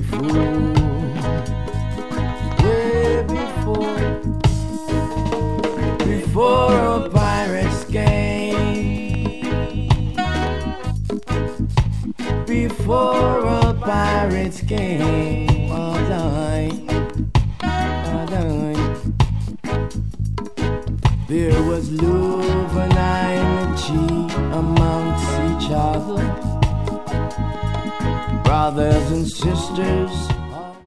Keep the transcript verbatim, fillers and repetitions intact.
before, way before, before a pirate's game, before a pirate's game, all done, all done. There was love and unity amongst each other, brothers and sisters